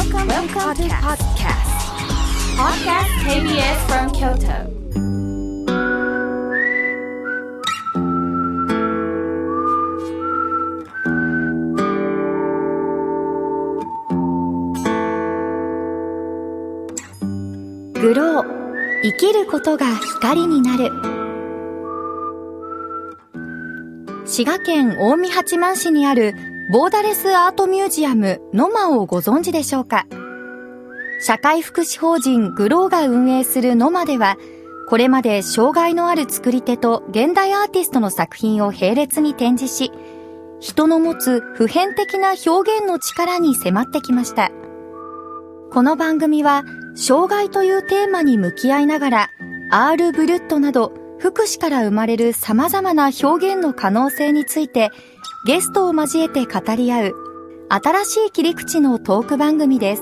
Welcome to podcast. Podcast KBS from Kyoto. グロー、生きることが光になる。滋賀県近江八幡市にあるボーダレスアートミュージアムノマをご存知でしょうか。社会福祉法人グローが運営するノマでは、これまで障害のある作り手と現代アーティストの作品を並列に展示し、人の持つ普遍的な表現の力に迫ってきました。この番組は障害というテーマに向き合いながら、アール・ブルットなど福祉から生まれる様々な表現の可能性についてゲストを交えて語り合う新しい切り口のトーク番組です。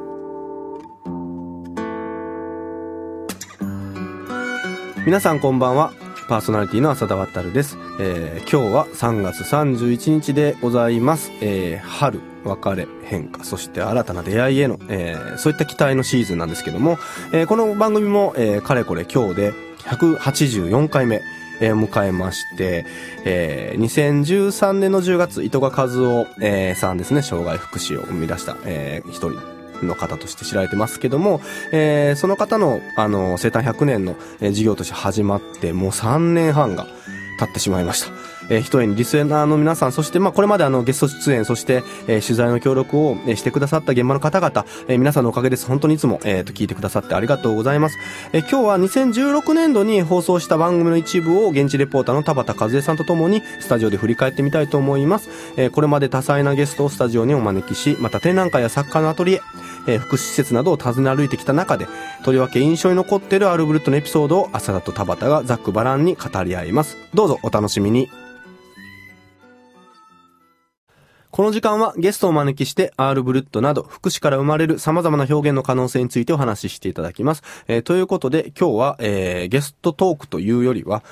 皆さんこんばんは。パーソナリティの浅田渉です。今日は3月31日でございます。春、別れ、変化、そして新たな出会いへの、そういった期待のシーズンなんですけども、この番組も、かれこれ今日で184回目、迎えまして、2013年の10月、糸賀和夫、さんですね、障害福祉を生み出した、一人の方として知られてますけども、その方の、生誕100年の、事業として始まってもう3年半が経ってしまいました。一重にリスナーの皆さん、そしてこれまでゲスト出演、そして、取材の協力を、してくださった現場の方々、皆さんのおかげです。本当にいつも、聞いてくださってありがとうございます。今日は2016年度に放送した番組の一部を現地レポーターの田畑和恵さんとともにスタジオで振り返ってみたいと思います。これまで多彩なゲストをスタジオにお招きし、また展覧会や作家のアトリエ、福祉施設などを訪ね歩いてきた中で、とりわけ印象に残っているアルブルットのエピソードを浅田と田畑がざっくばらんに語り合います。どうぞお楽しみに。この時間はゲストをお招きしてアールブルットなど福祉から生まれる様々な表現の可能性についてお話ししていただきます。ということで今日は、ゲストトークというよりは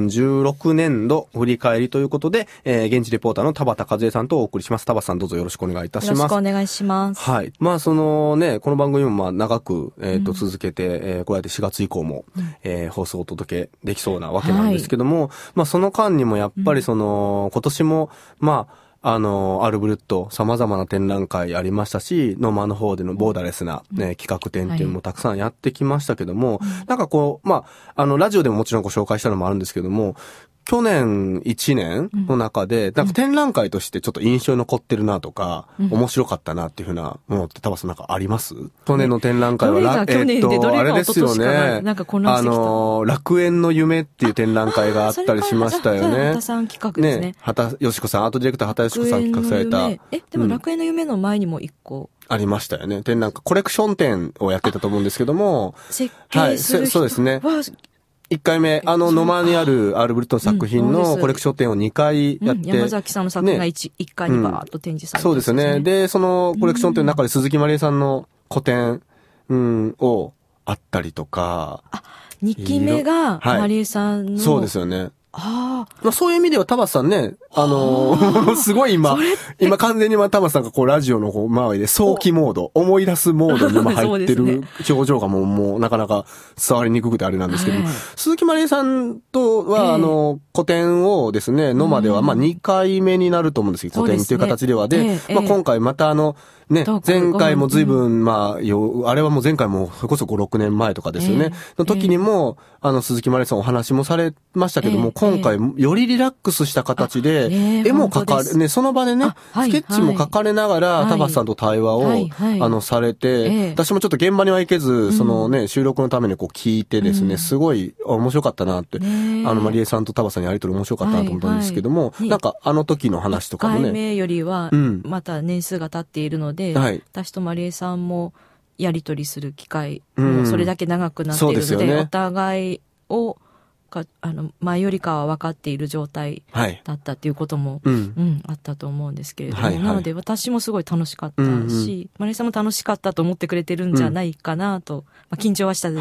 2016年度振り返りということで、現地レポーターの田畑和恵さんとお送りします。田畑さんどうぞよろしくお願いいたします。 よろしくお願いします。 はい。この番組も長く、続けて、こうやって4月以降も、放送をお届けできそうなわけなんですけども、その間にもやっぱり今年もアールブルット様々な展覧会ありましたし、ノマの方でのボーダレスな、企画展っていうのもたくさんやってきましたけども、ラジオでももちろんご紹介したのもあるんですけども、去年1年の中で、展覧会としてちょっと印象に残ってるなとか、面白かったなっていうふうなものって田畑さんあります？去年の展覧会は、 あれですよね。 楽園の夢っていう展覧会があったりしましたよね。 畑さん企画ですね。 畑よしこさん、アートディレクター畑よしこさん企画された。 でも楽園の夢の前にも一個。 ありましたよね。展覧会、コレクション展をやってたと思うんですけども。 設計する人。 そうですね。1回目、ノマにあるアールブルットの作品のコレクション展を2回やって。 山崎さんの作品が1回にバーッと展示されて、 そうですね。で、そのコレクション展の中で鈴木まりえさんの個展、をあったりとか。 2期目がまりえさんの。 そうですよね。そういう意味では田畑さんね、すごい今完全に田畑さんがラジオの周りで早期モード、思い出すモードに今入ってる表情がもうなかなか伝わりにくくてあれなんですけど、鈴木まりえさんとは、個展をですね、ノマでは2回目になると思うんですけど、個展という形ではで、今回また前回も随分、あれはもう前回もそれこそ5、6年前とかですよね。の時にも、鈴木まりえさんお話もされましたけども、今回よりリラックスした形で、絵も描かれ、その場でね、スケッチも描かれながら、田畑さんと対話を、されて、私もちょっと現場には行けず、収録のために聞いてですね、すごい面白かったなって、まりえさんと田畑さんにやりとり面白かったなと思ったんですけども、時の話とかもね。 1回目よりは、また年数が経っているので、私とまりえさんもやり取りする機会もそれだけ長くなっているので、お互いを前よりかは分かっている状態だったっていうことも、あったと思うんですけれども、なので私もすごい楽しかったし、まりえさんも楽しかったと思ってくれてるんじゃないかなと、緊張はした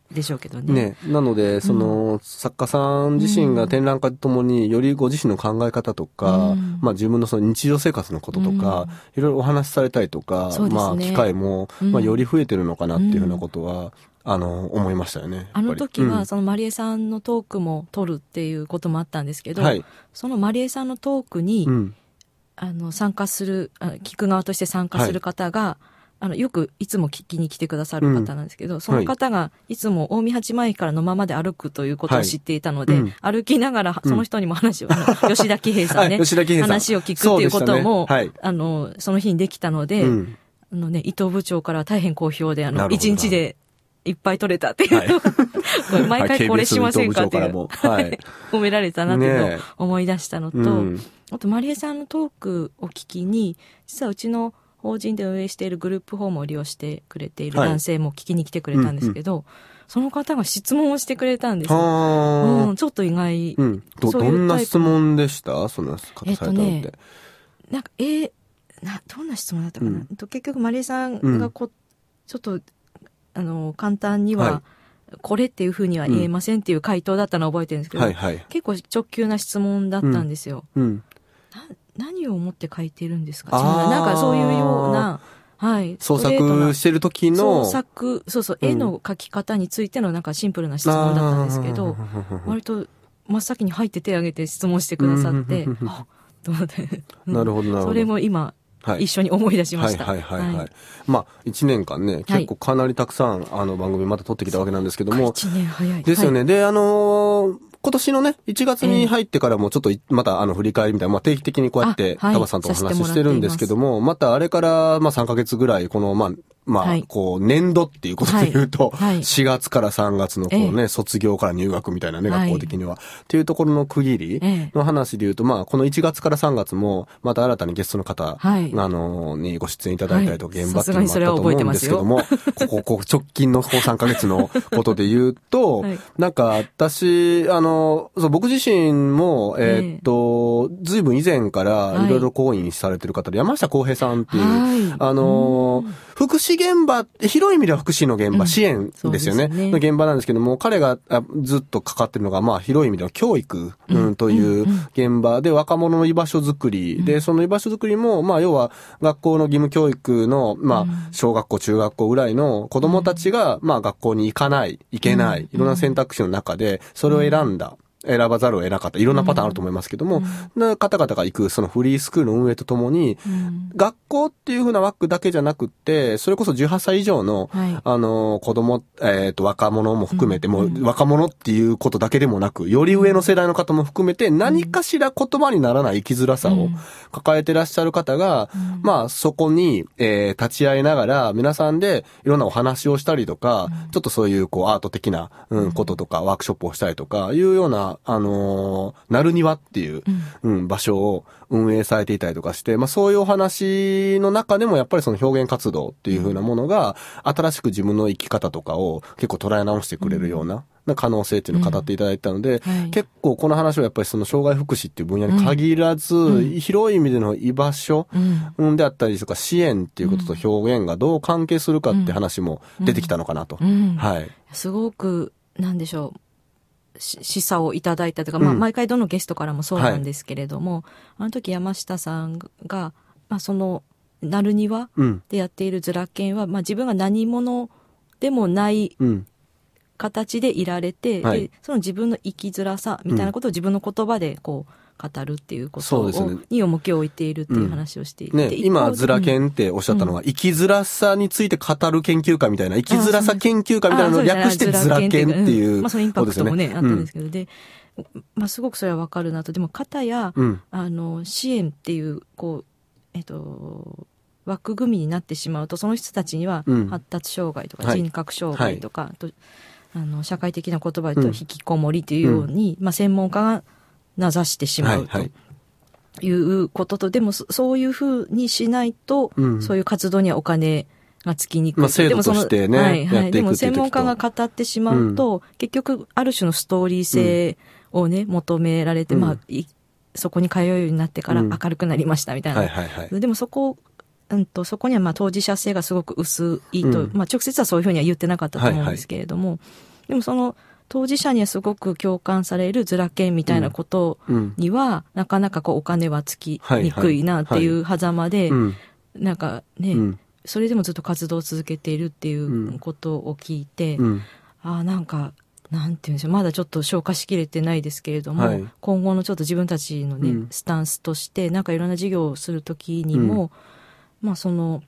でしょうけどね。 なので、作家さん自身が展覧会とともに、よりご自身の考え方とか、自分のその日常生活のこととか、いろいろお話しされたりとか、機会も、より増えてるのかなっていうふうなことは、思いましたよね。 あの時は、そのマリエさんのトークも取るっていうこともあったんですけど、そのマリエさんのトークに、参加する、聞く側として参加する方が、よくいつも聞きに来てくださる方なんですけど、その方がいつも近江八幡駅から野間まで歩くということを知っていたので、歩きながらその人にも話を、吉田喜平さんね、話を聞くっていうことも、その日にできたので、伊藤部長から大変好評で、一日でいっぱい取れたっていう、毎回これしませんかっていう、褒められたなっていうのを思い出したのと、あとマリエさんのトークを聞きに、実はうちの法人で運営しているグループホームを利用してくれている男性も聞きに来てくれたんですけど、その方が質問をしてくれたんですよ。ちょっと意外。 どんな質問でしたその方されたのって。 なんか、どんな質問だったかな。結局マリエさんがちょっと、簡単には、これっていうふうには言えませんっていう回答だったのを覚えてるんですけど、結構直球な質問だったんですよ。何を思って書いてるんですかなんかそういうような、 創作してる時の。 絵の描き方についてのなんかシンプルな質問だったんですけど、割と真っ先に入って手を挙げて質問してくださって、と思って。 なるほど。 それも今、一緒に思い出しました。 1年間ね、結構かなりたくさん、番組また撮ってきたわけなんですけども。 1年早い。 ですよね。で、今年のね、1月に入ってからもちょっとまた振り返りみたいな、定期的にこうやって、タバさんとお話ししてるんですけども、またあれから3ヶ月ぐらい、このこう、年度っていうことで言うと、4月から3月のこうね、卒業から入学みたいなね、学校的には。っていうところの区切りの話で言うと、この1月から3月も、また新たにゲストの方、にご出演いただいたりとか、現場っていうのもあったと思うんですけども、直近の3ヶ月のことで言うと、なんか私、僕自身も、ずいぶん以前からいろいろ講演されてる方で、山下康平さんっていう、福祉現場、広い意味では福祉の現場、支援ですよね。の現場なんですけども、彼がずっとかかってるのが、広い意味では教育、という現場で若者の居場所づくり、で、その居場所づくりも、要は学校の義務教育の、小学校、中学校ぐらいの子供たちが、学校に行かない、行けない、いろんな選択肢の中で、それを選ばざるを得なかった。いろんなパターンあると思いますけども、方々が行くそのフリースクールの運営とともに、学校っていう風な枠だけじゃなくて、それこそ18歳以上の、子供、若者も含めて、もう若者っていうことだけでもなく、より上の世代の方も含めて、何かしら言葉にならない生きづらさを抱えてらっしゃる方が、そこに、立ち会いながら、皆さんでいろんなお話をしたりとか、ちょっとそういうこうアート的な、こととか、ワークショップをしたりとか、いうような、なるにわっていう、場所を運営されていたりとかして、そういうお話の中でもやっぱりその表現活動っていう風なものが、新しく自分の生き方とかを結構捉え直してくれるような、可能性っていうのを語っていただいたので、結構この話はやっぱりその障害福祉っていう分野に限らず、広い意味での居場所、であったりとか支援っていうことと表現がどう関係するかって話も出てきたのかなと。 すごく、なんでしょう。示唆をいただいたというか、毎回どのゲストからもそうなんですけれども、あの時山下さんが、その、なるにわでやっているズラ研は、自分が何者でもない形でいられて、でその自分の生きづらさみたいなことを自分の言葉でこう、語るっていうことを、に重きを置いているっていう話をしていて。 今、ズラ研っておっしゃったのは、生きづらさについて語る研究会みたいな、生きづらさ研究会みたいなのを略してズラ研っていう。 そのインパクトもね、あったんですけど、で、すごくそれはわかるなと。でも、片や、支援っていう、こう、枠組みになってしまうと、その人たちには、発達障害とか人格障害とか、社会的な言葉で言うと、引きこもりというように、専門家が、名指してしまうということと、でもそういうふうにしないと、そういう活動にはお金がつきにくい。 制度としてね、やっていくっていう時と。 でも専門家が語ってしまうと、結局ある種のストーリー性をね、求められて、そこに通うようになってから明るくなりましたみたいな。でもそこには当事者性がすごく薄いと、直接はそういうふうには言ってなかったと思うんですけれども、 でもその当事者にはすごく共感されるズラ券みたいなことには、なかなかこうお金はつきにくいなっていう狭間で、なんかね、それでもずっと活動を続けているっていうことを聞いて、なんか、なんていうんでしょう、まだちょっと消化しきれてないですけれども、今後のちょっと自分たちのね、スタンスとして、なんかいろんな事業をするときにも、まあその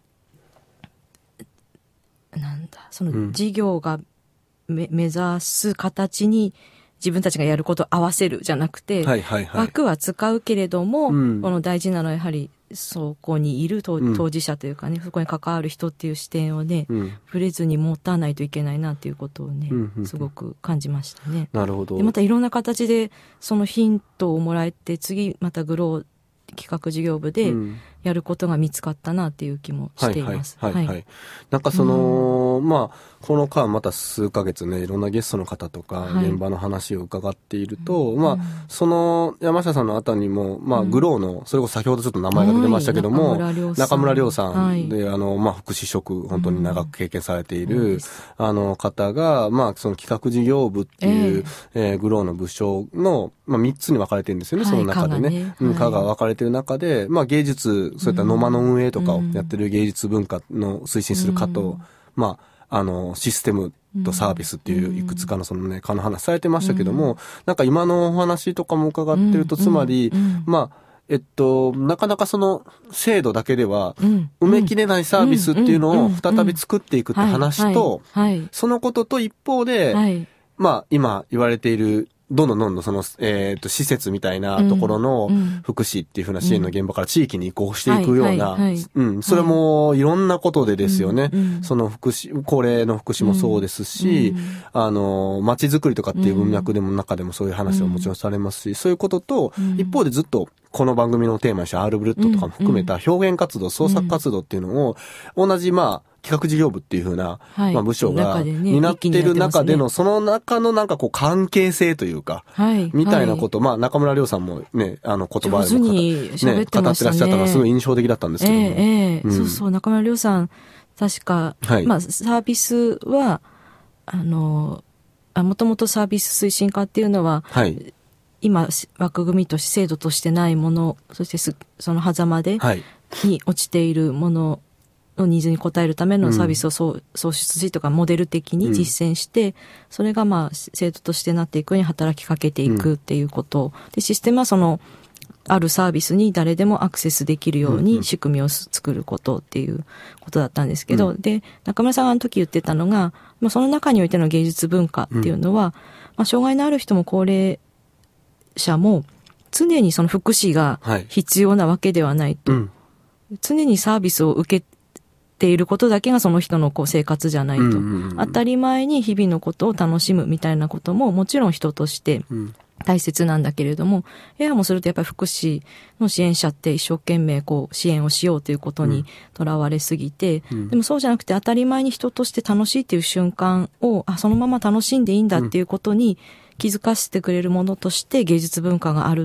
事業が目指す形に自分たちがやることを合わせるじゃなくて、枠は使うけれども、この大事なのはやはりそこにいる当事者というかね、そこに関わる人っていう視点をね、触れずに持たないといけないなっていうことをね、すごく感じましたね。 なるほど。 でまたいろんな形でそのヒントをもらえて、次またグロー企画事業部でやることが見つかったなっていう気もしています。 なんかその、まあこの間また数ヶ月ね、いろんなゲストの方とか現場の話を伺っていると、まあその山下さんのあたりにも、まあグローのそれこそ先ほどちょっと名前が出てましたけども、中村亮さんで、まあ福祉職本当に長く経験されている方が、まあその企画事業部っていうグローの部署のまあ3つに分かれてるんですよね、その中でね。課が分かれてる中で、まあ芸術、そういったノマの運営とかをやってる芸術文化の推進する課と、まあシステムとサービスっていういくつかのそのね、課の話されてましたけども、なんか今のお話とかも伺ってると、つまり、まあ、なかなかその制度だけでは埋めきれないサービスっていうのを再び作っていくって話と、そのことと一方で、まあ今言われているどんどんその、施設みたいなところの福祉っていう風な支援の現場から地域に移行していくような、それもいろんなことでですよね。その福祉、高齢の福祉もそうですし、街づくりとかっていう文脈でも中でもそういう話はもちろんされますし、そういうことと、一方でずっとこの番組のテーマにしてアールブルッドとかも含めた表現活動、創作活動っていうのを同じまあ、企画事業部っていう風な、まあ部署が担っている中での、その中のなんかこう関係性というか、みたいなこと、まあ中村亮さんもね、言葉でも語ってらっしゃったのがすごい印象的だったんですけども。 そうそう、中村亮さん、確か、まあサービスは、もともとサービス推進課っていうのは、今枠組みとして制度としてないもの、そしてその狭間で、に落ちているもののニーズに応えるためのサービスを創出しとかモデル的に実践して、それがまあ制度としてなっていくように働きかけていくっていうこと。で、システムはその、あるサービスに誰でもアクセスできるように仕組みを作ることっていうことだったんですけど、で、中村さんがあの時言ってたのが、まあ、その中においての芸術文化っていうのは、まあ、障害のある人も高齢者も常にその福祉が必要なわけではないと。常にサービスを受けていることだけがその人のこう生活じゃないと。当たり前に日々のことを楽しむみたいなことももちろん人として大切なんだけれども、ややもするとやっぱり福祉の支援者って一生懸命こう支援をしようということにとらわれすぎて、でもそうじゃなくて当たり前に人として楽しいっていう瞬間を、そのまま楽しんでいいんだっていうことに気づかせてくれるものとして芸術文化があるって、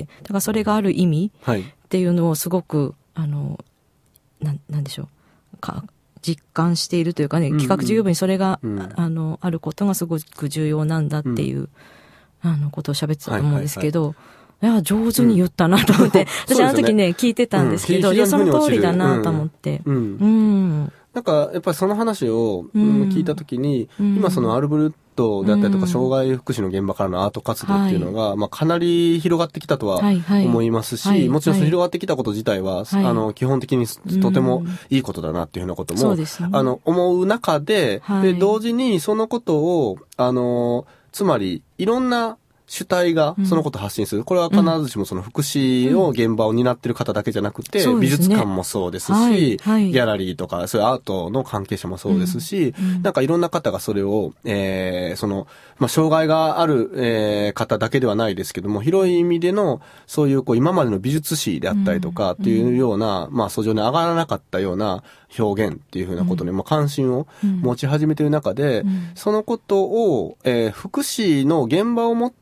だからそれがある意味っていうのをすごく、なんでしょう。実感しているというかね、企画事業部にそれが、あることがすごく重要なんだっていう、ことを喋ってたと思うんですけど、いや、上手に言ったなと思って、私あの時ね、聞いてたんですけど、いや、その通りだなと思って。 なんか、やっぱりその話を聞いたときに、今そのアルブルッドであったりとか、障害福祉の現場からのアート活動っていうのが、まあかなり広がってきたとは思いますし、もちろん広がってきたこと自体は、基本的にとてもいいことだなっていうふうなことも、思う中で、で、同時にそのことを、つまり、いろんな主体がそのことを発信する。これは必ずしもその福祉の現場を担っている方だけじゃなくて、美術館もそうですし、ギャラリーとか、そういうアートの関係者もそうですし、なんかいろんな方がそれを、まあ、障害がある、方だけではないですけども、広い意味での、そういう今までの美術史であったりとかっていうような、まあ、訴状に上がらなかったような表現っていうふうなことに、まあ、関心を持ち始めている中で、そのことを、福祉の現場をもって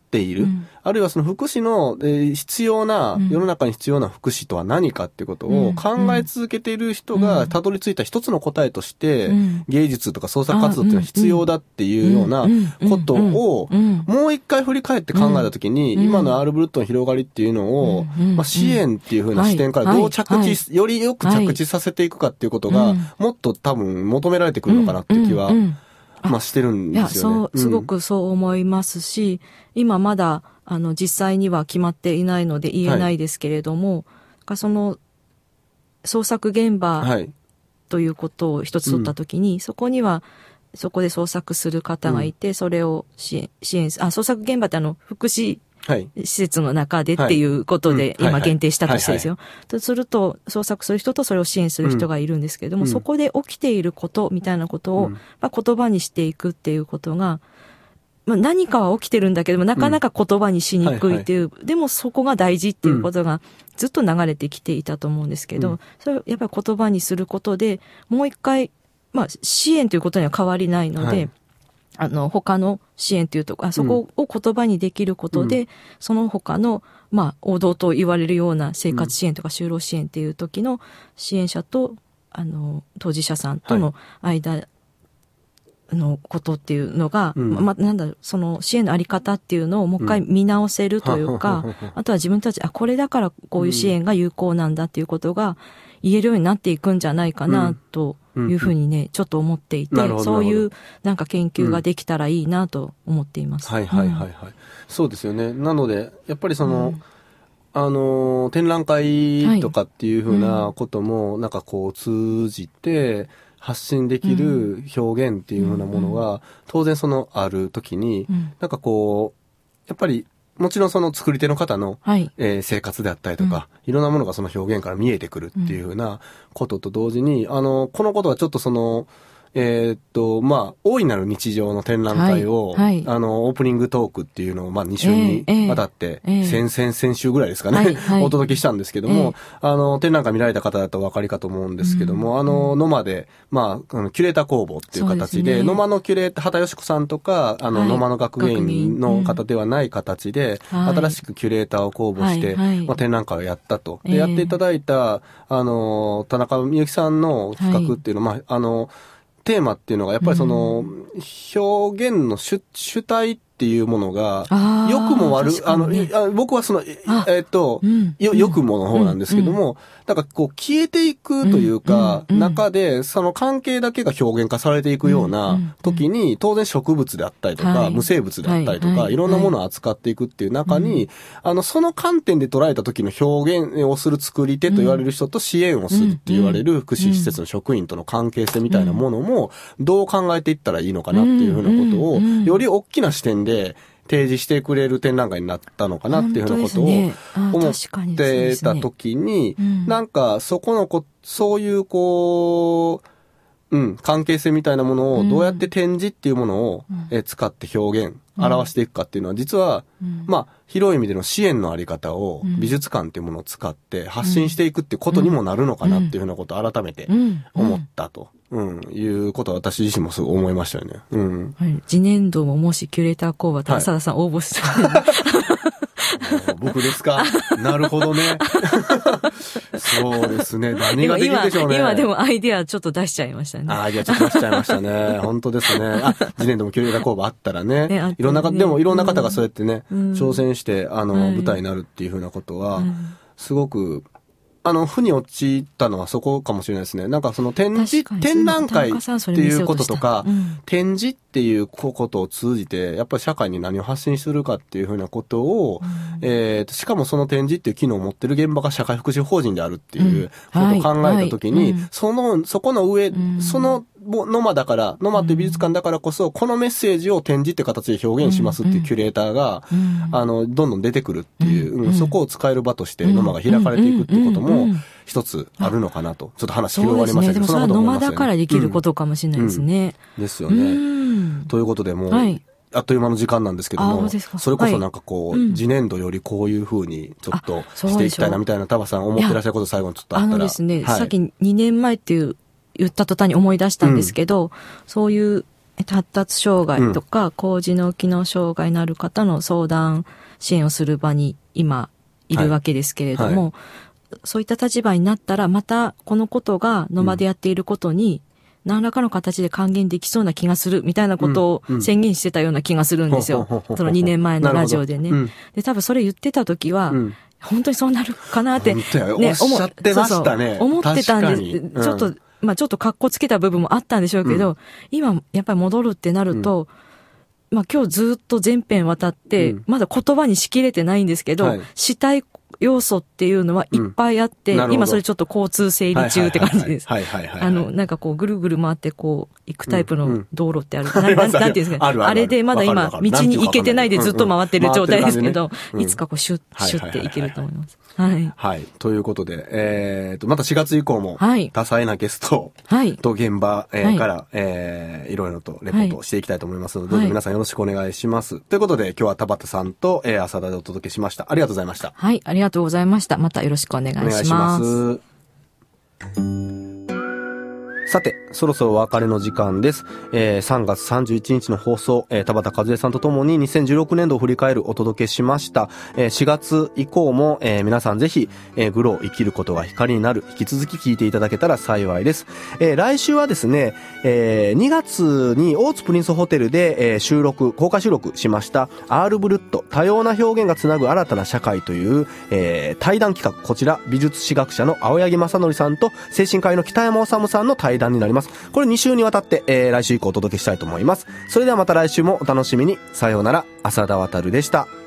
っている、あるいはその福祉の、必要な、世の中に必要な福祉とは何かっていうことを考え続けている人がたどり着いた一つの答えとして、芸術とか創作活動っていうのは必要だっていうようなことを、もう一回振り返って考えたときに、今のアール・ブルットの広がりっていうのを、支援っていう風な視点からどうよりよく着地させていくかっていうことが、もっと多分求められてくるのかなっていう気は、してるんですよね。 いや、すごくそう思いますし、今まだ、実際には決まっていないので言えないですけれども、その、創作現場ということを一つ取ったときに、そこには、そこで創作する方がいて、それを支援創作現場って福祉施設の中でっていうことで、今限定したとしてですよ。とすると、創作する人とそれを支援する人がいるんですけれども、そこで起きていることみたいなことを、言葉にしていくっていうことが、何かは起きてるんだけども、なかなか言葉にしにくいっていう、でもそこが大事っていうことがずっと流れてきていたと思うんですけど、それをやっぱり言葉にすることで、もう一回、支援ということには変わりないので、他の支援というとこ、そこを言葉にできることで、その他の、王道と言われるような生活支援とか就労支援っていう時の支援者と、当事者さんとの間のことっていうのが、その支援のあり方っていうのをもう一回見直せるというか、あとは自分たち、これだからこういう支援が有効なんだっていうことが言えるようになっていくんじゃないかなというふうにね、ちょっと思っていて、そういうなんか研究ができたらいいなと思っています。 そうですよね。なので、やっぱりその、展覧会とかっていうふうなことも、なんかこう通じて、発信できる表現っていうようなものが、当然そのある時に、なんかこう、やっぱり、もちろんその作り手の方の、生活であったりとか、いろんなものがその表現から見えてくるっていうふうなことと同時に、このことはちょっとその、大いなる日常の展覧会を、オープニングトークっていうのを、2週にわたって、先週ぐらいですかね、お届けしたんですけども、展覧会見られた方だとお分かりかと思うんですけども、ノマで、キュレーター工房っていう形で、ノマのキュレーター、畑芳子さんとか、ノマの学芸員の方ではない形で、新しくキュレーターを公募して、展覧会をやったと。で、やっていただいた、田中美幸さんの企画っていうのは、テーマっていうのがやっぱりその、表現の主体っていうものが、良くも悪く、僕はその、良くもの方なんですけども、なんかこう消えていくというか、中でその関係だけが表現化されていくような時に、当然植物であったりとか、無生物であったりとか、いろんなものを扱っていくっていう中に、その観点で捉えた時の表現をする作り手と言われる人と支援をするって言われる福祉施設の職員との関係性みたいなものも、どう考えていったらいいのかなっていうふうなことを、より大きな視点で提示してくれる展覧会になったのかなっていうふうなことを思ってた時に、なんかそういう関係性みたいなものをどうやって展示っていうものを使って表していくかっていうのは実は、広い意味での支援のあり方を美術館っていうものを使って発信していくっていうことにもなるのかなっていうふうなことを改めて思ったと。いうことは私自身もすごい思いましたよね。 次年度ももしキュレーター工場と浅田さん応募してたら、 僕ですか。なるほどね。そうですね。何ができるでしょうね。 今でもアイデアちょっと出しちゃいましたね。 アイデアちょっと出しちゃいましたね。本当ですね。次年度もキュレーター工場あったらね。いろんな方、でもいろんな方がそうやってね、挑戦して、舞台になるっていうふうなことは、すごく、負に陥ったのはそこかもしれないですね。なんかその展覧会っていうこととか、展示っていうことを通じて、やっぱり社会に何を発信するかっていうふうなことを、しかもその展示っていう機能を持ってる現場が社会福祉法人であるっていうことを考えたときに、そこの上、そのノマっていう美術館だからこそ、このメッセージを展示って形で表現しますっていうキュレーターが、どんどん出てくるっていう、そこを使える場としてノマが開かれていくっていうことも、一つあるのかなと。ちょっと話広がりましたけど、 それはノマだからできることかもしれないですね。 ですよね。ということでもう、あっという間の時間なんですけども、それこそなんかこう、次年度よりこういう風にちょっとしていきたいなみたいな、田畑さん思ってらっしゃること最後にちょっとあったら。 ですね、さっき2年前って言った途端に思い出したんですけど、そういう発達障害とか、高次脳機能障害のある方の相談支援をする場に今いるわけですけれども、そういった立場になったら、またこのことがノマでやっていることに、何らかの形で還元できそうな気がするみたいなことを宣言してたような気がするんですよ。その2年前のラジオでね。で、多分それ言ってた時は、本当にそうなるかなって、 ね、おっしゃってましたね。 そう思ってたんです。ちょっと、ちょっと格好つけた部分もあったんでしょうけど、今やっぱり戻るってなると、今日ずっと全編渡って、まだ言葉にしきれてないんですけど、したい要素っていうのはいっぱいあって、今それちょっと交通整理中って感じです。なんかこうぐるぐる回ってこう行くタイプの道路ってある。なんていうんですかね。あれでまだ今道に行けてないでずっと回ってる状態ですけど、いつかこうシュッていけると思います。 はい。ということで、また4月以降も多彩なゲストと現場からいろいろとレポートしていきたいと思いますので、どうぞ皆さんよろしくお願いします。ということで今日は田畑さんと浅田でお届けしました。ありがとうございました。 はい、ありがとうございました。またよろしくお願いします。お願いします。 さて、そろそろお別れの時間です。3月31日の放送、田畑和恵さんとともに2016年度を振り返るお届けしました。4月以降も、皆さんぜひ、グロー生きることが光になる、引き続き聞いていただけたら幸いです。来週はですね、2月に大津プリンスホテルで、公開収録しました、アールブルット、多様な表現がつなぐ新たな社会という、対談企画、こちら、美術史学者の青柳正則さんと、精神科医の北山治さんの対談になります。これ2週にわたって、来週以降お届けしたいと思います。それではまた来週もお楽しみに。さようなら、浅田渉でした。